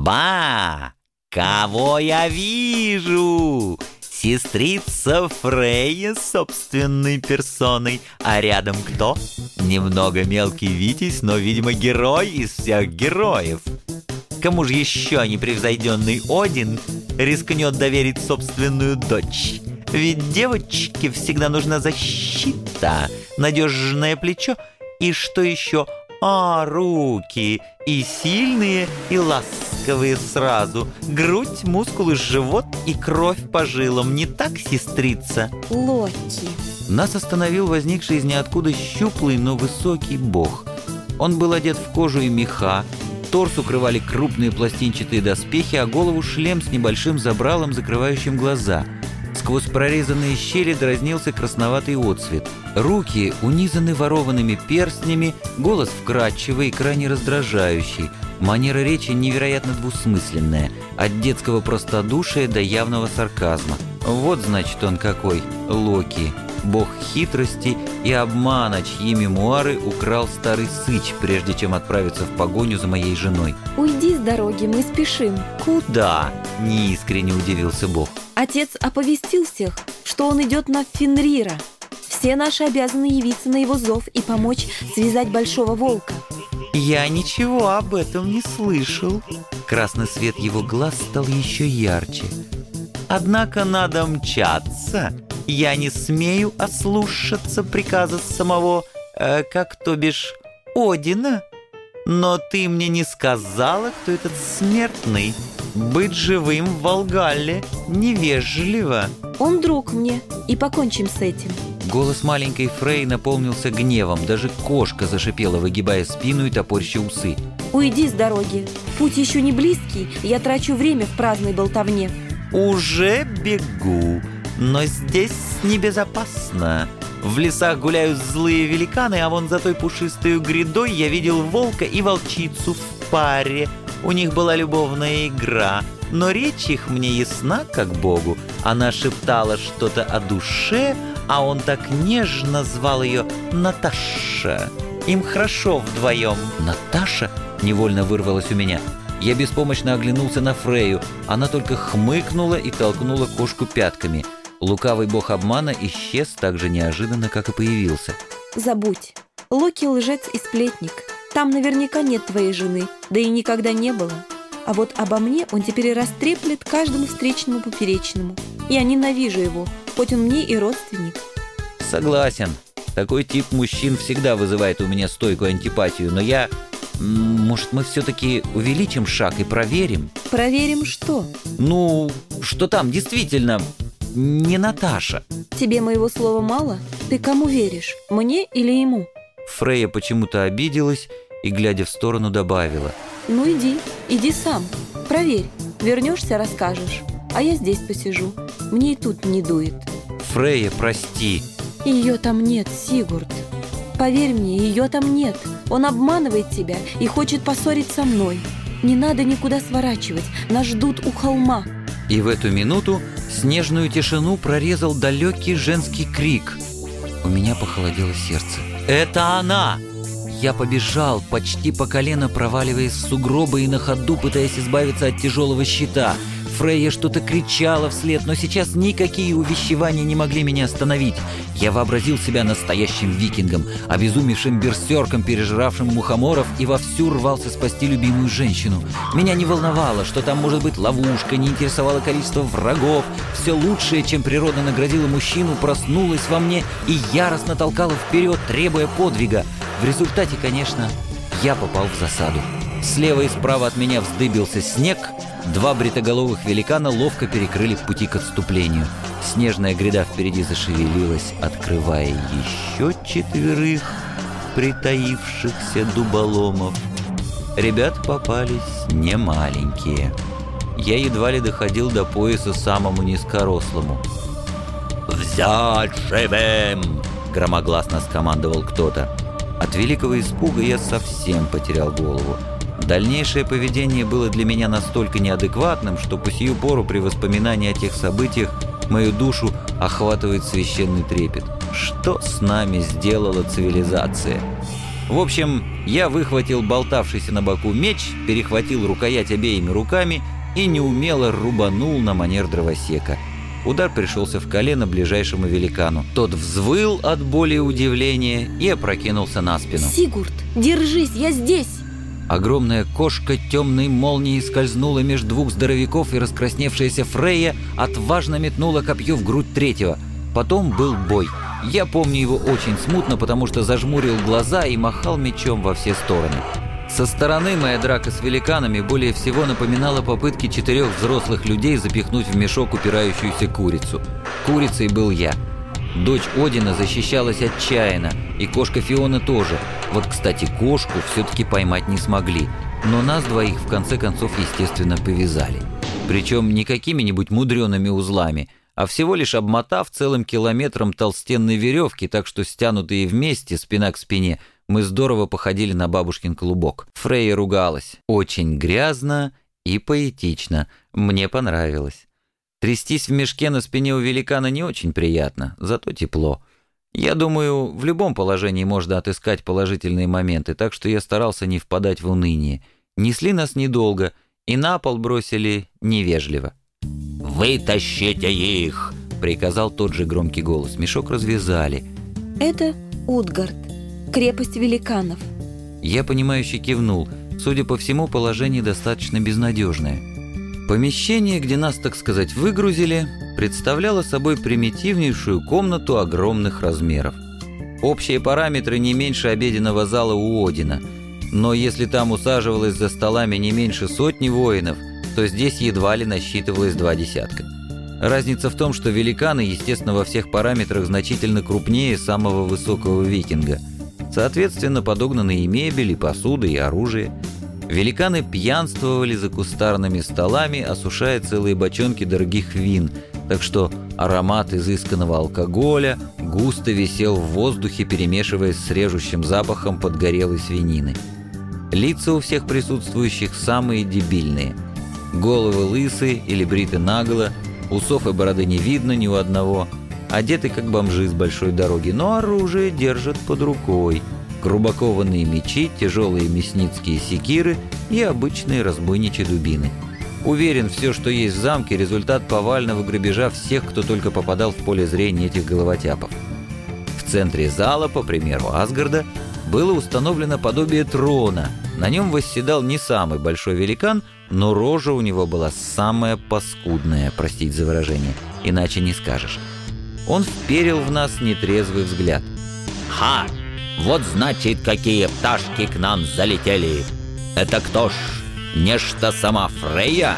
Ба! Кого я вижу? Сестрица Фрейя собственной персоной. А рядом кто? Немного мелкий Витязь, но, видимо, герой из всех героев. Кому же еще непревзойденный Один рискнет доверить собственную дочь? Ведь девочке всегда нужна защита, надежное плечо и что еще? Руки и сильные, и ласковые сразу. Грудь, мускулы, живот и кровь по жилам. Не так, сестрица? Локи. Нас остановил возникший из ниоткуда щуплый, но высокий бог. Он был одет в кожу и меха, торс укрывали крупные пластинчатые доспехи, а голову шлем с небольшим забралом, закрывающим глаза. Сквозь прорезанные щели дразнился красноватый отсвет. Руки унизаны ворованными перстнями, голос вкрадчивый и крайне раздражающий. Манера речи невероятно двусмысленная, от детского простодушия до явного сарказма. Вот, значит, он какой, Локи, бог хитрости и обмана, чьи мемуары украл старый сыч, прежде чем отправиться в погоню за моей женой. Уйди с дороги, мы спешим. Куда? Неискренне удивился бог. Отец оповестил всех, что он идет на Фенрира. Все наши обязаны явиться на его зов и помочь связать большого волка. Я ничего об этом не слышал. Красный свет его глаз стал еще ярче. Однако надо мчаться. Я не смею ослушаться приказа самого, как то бишь, Одина. Но ты мне не сказала, кто этот смертный. Быть живым в Волгалле невежливо. Он друг мне, и покончим с этим. Голос маленькой Фрей наполнился гневом. Даже кошка зашипела, выгибая спину и топорща усы. Уйди с дороги. Путь еще не близкий, я трачу время в праздной болтовне. Уже бегу, но здесь небезопасно. В лесах гуляют злые великаны, а вон за той пушистой грядой я видел волка и волчицу в паре. У них была любовная игра, но речь их мне ясна, как Богу. Она шептала что-то о душе, а он так нежно звал ее Наташа. Им хорошо вдвоем. Наташа? Невольно вырвалась у меня. Я беспомощно оглянулся на Фрейю. Она только хмыкнула и толкнула кошку пятками. Лукавый бог обмана исчез так же неожиданно, как и появился. Забудь. Локи лжец и сплетник. Там наверняка нет твоей жены, да и никогда не было. А вот обо мне он теперь растреплет каждому встречному поперечному. Я ненавижу его, хоть он мне и родственник. Согласен. Такой тип мужчин всегда вызывает у меня стойкую антипатию, но я... Может, мы все-таки увеличим шаг и проверим? Проверим что? Ну, что там действительно не Наташа. Тебе моего слова мало? Ты кому веришь, мне или ему? Фрейя почему-то обиделась и, глядя в сторону, добавила. Ну иди сам, проверь. Вернешься, расскажешь. А я здесь посижу. Мне и тут не дует. Фрейя, прости. Ее там нет, Сигурд. Поверь мне, ее там нет. Он обманывает тебя и хочет поссорить со мной. Не надо никуда сворачивать, нас ждут у холма. И в эту минуту снежную тишину прорезал далекий женский крик. У меня похолодело сердце. Это она! Я побежал, почти по колено проваливаясь в сугробы и на ходу пытаясь избавиться от тяжелого щита. Фрейя что-то кричала вслед, но сейчас никакие увещевания не могли меня остановить. Я вообразил себя настоящим викингом, обезумевшим берсерком, пережравшим мухоморов, и вовсю рвался спасти любимую женщину. Меня не волновало, что там может быть ловушка, не интересовало количество врагов. Все лучшее, чем природа наградила мужчину, проснулось во мне и яростно толкало вперед, требуя подвига. В результате, конечно, я попал в засаду. Слева и справа от меня вздыбился снег. Два бритоголовых великана ловко перекрыли пути к отступлению. Снежная гряда впереди зашевелилась, открывая еще 4 притаившихся дуболомов. Ребята попались немаленькие. Я едва ли доходил до пояса самому низкорослому. «Взять живым!» — громогласно скомандовал кто-то. От великого испуга я совсем потерял голову. Дальнейшее поведение было для меня настолько неадекватным, что по сию пору при воспоминании о тех событиях мою душу охватывает священный трепет. Что с нами сделала цивилизация? В общем, я выхватил болтавшийся на боку меч, перехватил рукоять обеими руками и неумело рубанул на манер дровосека. Удар пришелся в колено ближайшему великану. Тот взвыл от боли и удивления и опрокинулся на спину. «Сигурд, держись, я здесь!» Огромная кошка темной молнией скользнула между двух здоровяков, и раскрасневшаяся Фрейя отважно метнула копье в грудь третьего. Потом был бой. Я помню его очень смутно, потому что зажмурил глаза и махал мечом во все стороны. Со стороны моя драка с великанами более всего напоминала попытки 4 взрослых людей запихнуть в мешок упирающуюся курицу. Курицей был я. Дочь Одина защищалась отчаянно, и кошка Фиона тоже. Вот, кстати, кошку все-таки поймать не смогли, но нас двоих в конце концов, естественно, повязали. Причем не какими-нибудь мудреными узлами, а всего лишь обмотав целым километром толстенной веревки, так что, стянутые вместе, спина к спине, мы здорово походили на бабушкин клубок. Фрейя ругалась. Очень грязно и поэтично. Мне понравилось. Трястись в мешке на спине у великана не очень приятно, зато тепло. Я думаю, в любом положении можно отыскать положительные моменты, так что я старался не впадать в уныние. Несли нас недолго, и на пол бросили невежливо. «Вытащите их!» — приказал тот же громкий голос. Мешок развязали. «Это Утгард, крепость великанов». Я понимающе кивнул. Судя по всему, положение достаточно безнадежное. Помещение, где нас, так сказать, выгрузили, представляло собой примитивнейшую комнату огромных размеров. Общие параметры не меньше обеденного зала у Одина, но если там усаживалось за столами не меньше 100 воинов, то здесь едва ли насчитывалось 20. Разница в том, что великаны, естественно, во всех параметрах значительно крупнее самого высокого викинга. Соответственно, подогнаны и мебель, и посуда, и оружие. Великаны пьянствовали за кустарными столами, осушая целые бочонки дорогих вин, так что аромат изысканного алкоголя густо висел в воздухе, перемешиваясь с режущим запахом подгорелой свинины. Лица у всех присутствующих самые дебильные. Головы лысые или бриты наголо, усов и бороды не видно ни у одного, одеты как бомжи с большой дороги, но оружие держат под рукой. Грубокованные мечи, тяжелые мясницкие секиры и обычные разбойничьи дубины. Уверен, все, что есть в замке, результат повального грабежа всех, кто только попадал в поле зрения этих головотяпов. В центре зала, по примеру Асгарда, было установлено подобие трона. На нем восседал не самый большой великан, но рожа у него была самая паскудная, простите за выражение, иначе не скажешь. Он вперил в нас нетрезвый взгляд. «Ха! Вот значит, какие пташки к нам залетели! Это кто ж? Нечто сама Фрейя?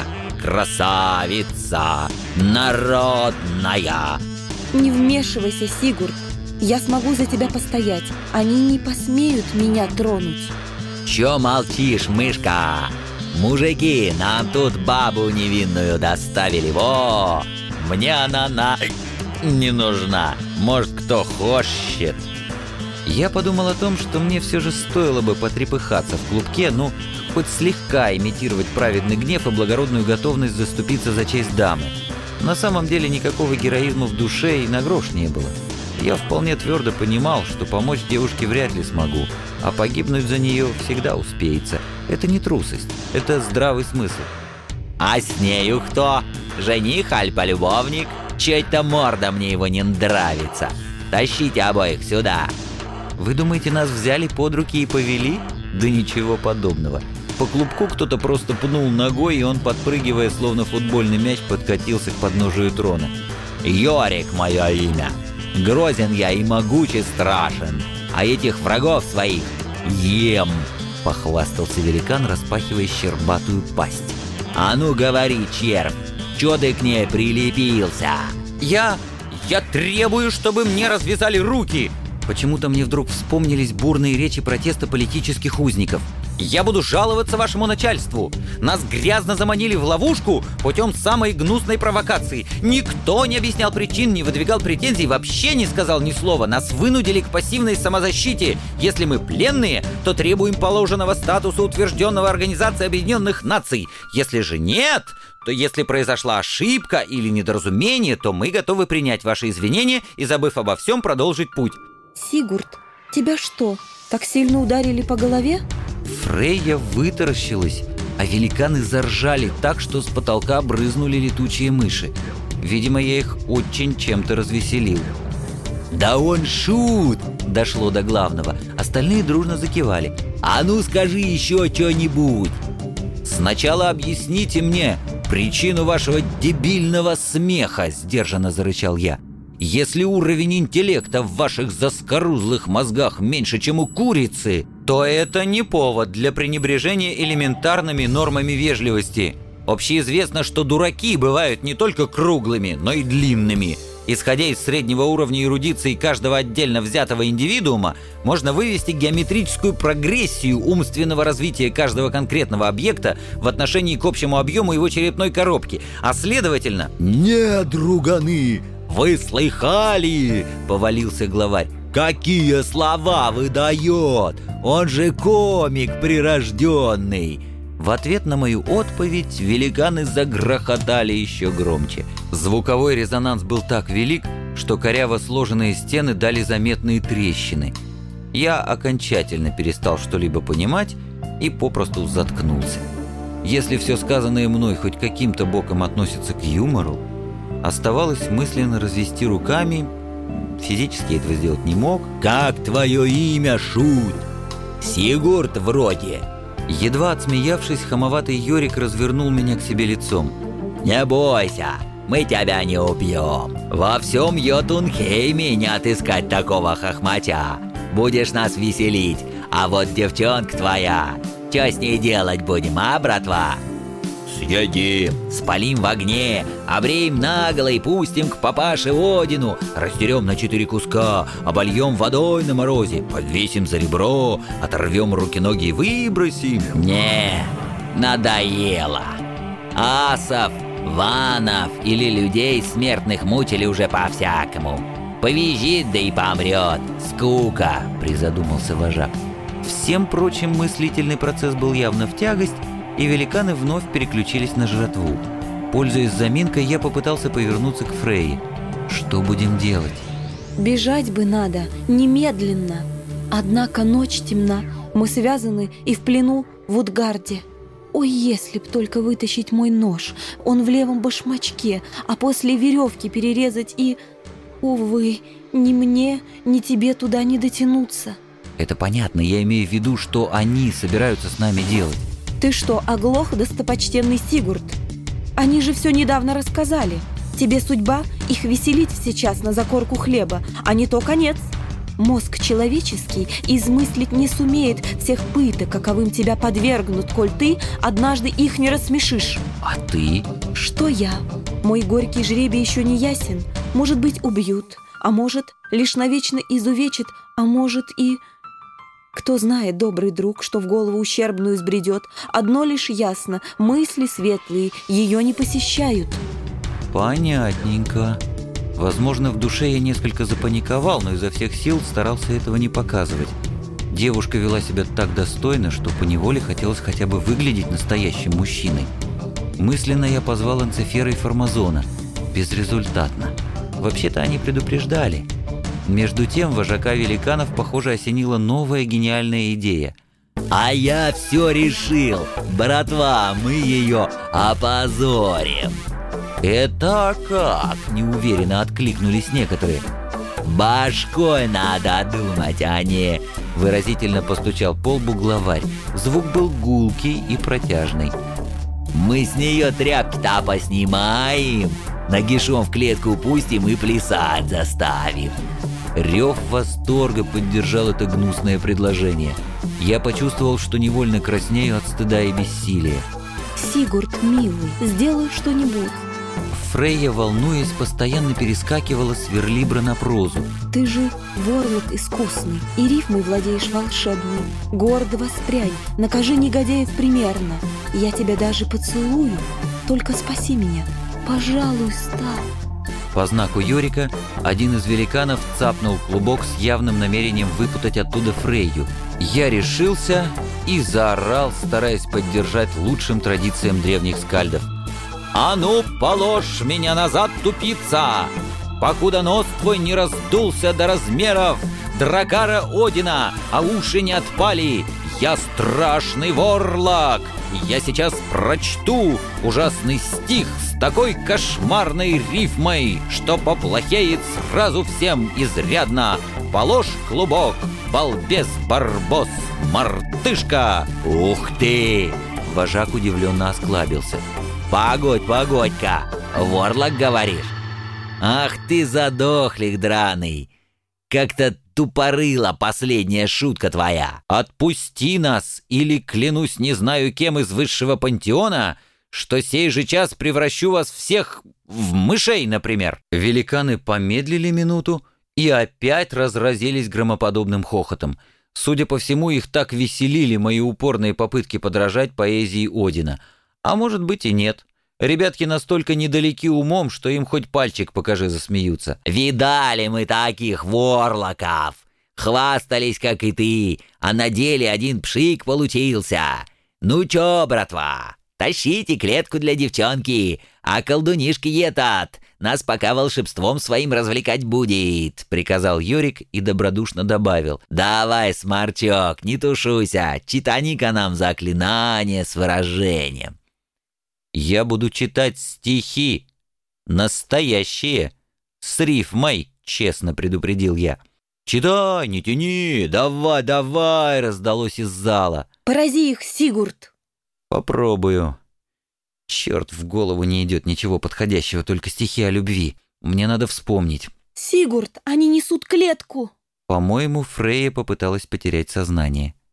Красавица! Народная!» «Не вмешивайся, Сигурд. Я смогу за тебя постоять. Они не посмеют меня тронуть». «Чё молчишь, мышка? Мужики, нам тут бабу невинную доставили. Во! Мне она не нужна. Может, кто хочет». Я подумал о том, что мне все же стоило бы потрепыхаться в клубке, ну, хоть слегка имитировать праведный гнев и благородную готовность заступиться за честь дамы. На самом деле никакого героизма в душе и на грош не было. Я вполне твердо понимал, что помочь девушке вряд ли смогу, а погибнуть за нее всегда успеется. Это не трусость, это здравый смысл. «А с нею кто? Жених аль полюбовник? Чей-то морда мне его не нравится. Тащите обоих сюда!» Вы думаете, нас взяли под руки и повели? Да ничего подобного. По клубку кто-то просто пнул ногой, и он, подпрыгивая, словно футбольный мяч, подкатился к подножию трона. «Йорик мое имя. Грозен я и могучий страшен, а этих врагов своих ем!» — похвастался великан, распахивая щербатую пасть. «А ну говори, червь, чё ты к ней прилепился?» Я требую, чтобы мне развязали руки!» Почему-то мне вдруг вспомнились бурные речи протеста политических узников. «Я буду жаловаться вашему начальству! Нас грязно заманили в ловушку путем самой гнусной провокации. Никто не объяснял причин, не выдвигал претензий, вообще не сказал ни слова. Нас вынудили к пассивной самозащите. Если мы пленные, то требуем положенного статуса, утвержденного Организацией Объединенных Наций. Если же нет, то если произошла ошибка или недоразумение, то мы готовы принять ваши извинения и, забыв обо всем, продолжить путь». «Сигурд, Тебя что, так сильно ударили по голове? Фрейя вытаращилась, а великаны заржали так, что с потолка брызнули летучие мыши. Видимо, я их очень чем-то развеселил. «Да он шут!» – дошло до главного. Остальные дружно закивали. «А ну скажи еще что-нибудь!» «Сначала объясните мне причину вашего дебильного смеха!» – сдержанно зарычал я. «Если уровень интеллекта в ваших заскорузлых мозгах меньше, чем у курицы, то это не повод для пренебрежения элементарными нормами вежливости. Общеизвестно, что дураки бывают не только круглыми, но и длинными. Исходя из среднего уровня эрудиции каждого отдельно взятого индивидуума, можно вывести геометрическую прогрессию умственного развития каждого конкретного объекта в отношении к общему объему его черепной коробки, а следовательно... «Не, друганы! Вы слыхали?» — повалился главарь. «Какие слова выдает! Он же комик прирожденный!» В ответ на мою отповедь великаны загрохотали еще громче. Звуковой резонанс был так велик, что коряво сложенные стены дали заметные трещины. Я окончательно перестал что-либо понимать и попросту заткнулся. Если все сказанное мной хоть каким-то боком относится к юмору, оставалось мысленно развести руками. Физически я этого сделать не мог. «Как твое имя, шут?» «Сигурд вроде». Едва отсмеявшись, хамоватый Йорик развернул меня к себе лицом. «Не бойся, мы тебя не убьем. Во всем Йотунхейме не отыскать такого хохматя. Будешь нас веселить, а вот девчонка твоя, что с ней делать будем, а, братва?» «Съедим, спалим в огне, обреем наголо и пустим к папаше Одину, раздерем на 4 куска, обольем водой на морозе, подвесим за ребро, оторвем руки-ноги и выбросим». «Не, надоело. Асов, ванов или людей смертных мучили уже по-всякому. Повизжит, да и помрет. Скука», — призадумался вожак. Всем прочим мыслительный процесс был явно в тягость, и великаны вновь переключились на жратву. Пользуясь заминкой, я попытался повернуться к Фрейе. Что будем делать? Бежать бы надо, немедленно. Однако ночь темна, мы связаны и в плену в Утгарде. Ой, если б только вытащить мой нож, он в левом башмачке, а после веревки перерезать и... Увы, ни мне, ни тебе туда не дотянуться. Это понятно, я имею в виду, что они собираются с нами делать. Ты что, оглох, достопочтенный Сигурд? Они же все недавно рассказали. Тебе судьба их веселить сейчас на закорку хлеба, а не то конец. Мозг человеческий измыслить не сумеет всех пыток, каковым тебя подвергнут, коль ты однажды их не рассмешишь. А ты? Что я? Мой горький жребий еще не ясен. Может быть, убьют, а может, лишь навечно изувечат, а может и... Кто знает, добрый друг, что в голову ущербную сбредет. Одно лишь ясно, мысли светлые ее не посещают. Понятненько. Возможно, в душе я несколько запаниковал, но изо всех сил старался этого не показывать. Девушка вела себя так достойно, что поневоле хотелось хотя бы выглядеть настоящим мужчиной. Мысленно я позвал Анцифера и Формазона. Безрезультатно. Вообще-то они предупреждали. Между тем вожака великанов, похоже, осенила новая гениальная идея. «А я все решил! Братва, мы ее опозорим!» «Это как?» – неуверенно откликнулись некоторые. «Башкой надо думать, а не...» – выразительно постучал по лбу главарь. Звук был гулкий и протяжный. «Мы с нее тряпки-то поснимаем, нагишом в клетку пустим и плясать заставим». Рев восторга поддержал это гнусное предложение. Я почувствовал, что невольно краснею от стыда и бессилия. «Сигурд, милый, сделай что-нибудь». Фрейя, волнуясь, постоянно перескакивала с верлибра на прозу. «Ты же ворлок искусный, и рифмой владеешь волшебной. Гордо воспрянь, накажи негодяев примерно. Я тебя даже поцелую, только спаси меня, пожалуйста». По знаку Йорика один из великанов цапнул клубок с явным намерением выпутать оттуда Фрейю. Я решился и заорал, стараясь поддержать лучшим традициям древних скальдов. «А ну, положь меня назад, тупица! Покуда нос твой не раздулся до размеров Дракара Одина, а уши не отпали. Я страшный ворлок. Я сейчас прочту ужасный стих с такой кошмарной рифмой, что поплохеет сразу всем изрядно. Положь клубок, балбес, барбос, мартышка. Ух ты! Вожак удивленно осклабился. Погодь-ка, ворлок, говоришь? Ах ты задохлик драный! Как-то тупорыла последняя шутка твоя. Отпусти нас, или, клянусь не знаю кем из высшего пантеона, что сей же час превращу вас всех в мышей, например». Великаны помедлили минуту и опять разразились громоподобным хохотом. Судя по всему, их так веселили мои упорные попытки подражать поэзии Одина. А может быть и нет. Ребятки настолько недалеки умом, что им хоть пальчик покажи, засмеются. «Видали мы таких ворлоков! Хвастались, как и ты, а на деле один пшик получился! Ну чё, братва, тащите клетку для девчонки, а колдунишки этот нас пока волшебством своим развлекать будет», — приказал Йорик и добродушно добавил. «Давай, сморчок, не тушуйся, читани-ка нам заклинание с выражением». «Я буду читать стихи, настоящие, с рифмой», — честно предупредил я. «Читай, не тяни, давай», — раздалось из зала. «Порази их, Сигурд!» «Попробую». Черт, в голову не идет ничего подходящего, только стихи о любви. Мне надо вспомнить. «Сигурд, они несут клетку!» По-моему, Фрейя попыталась потерять сознание.